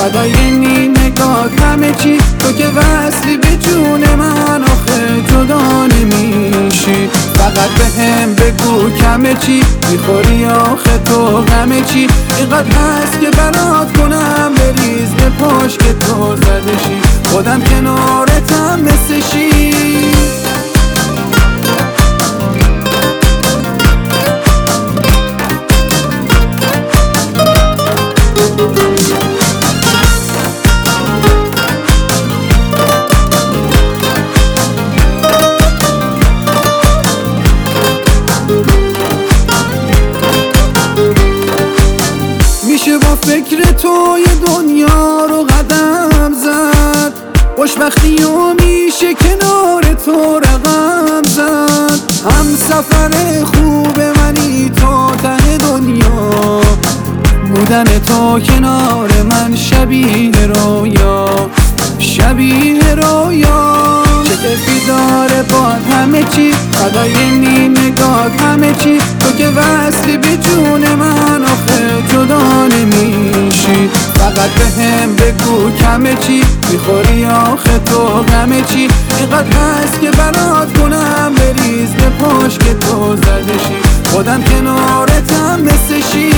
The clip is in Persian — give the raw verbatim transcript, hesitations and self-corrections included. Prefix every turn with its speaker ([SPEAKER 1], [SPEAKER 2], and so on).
[SPEAKER 1] فدای نیم نگاه همه چی، تو که وصلی به جون من آخه جدا نمیشی. فقط به هم بگو کمه چی میخوری آخه تو غمه چی، اینقدر هست که برات کنم بریز به پاش که تو زده شی، خودم کنارتم مثل شی. میشه با فکر تو یه دنیا رو قدم زد، خوشبختی و میشه کنار تو رقم زد. هم سفر خوب منی تا ته دنیا، بودن تو کنار من شبیه رویا، شبیه رویا. چه کیفی داره باد همه چی، فدای نیم نگاه همه چی، تو که وصلی به جون من آخه جدا نمیشی. فقط به هم بگو کمه چی میخوری آخه تو غمه چی، اینقدر هست که برات کنم بریز به پاش که تو زده شی، خودم کنارتم مثل شی.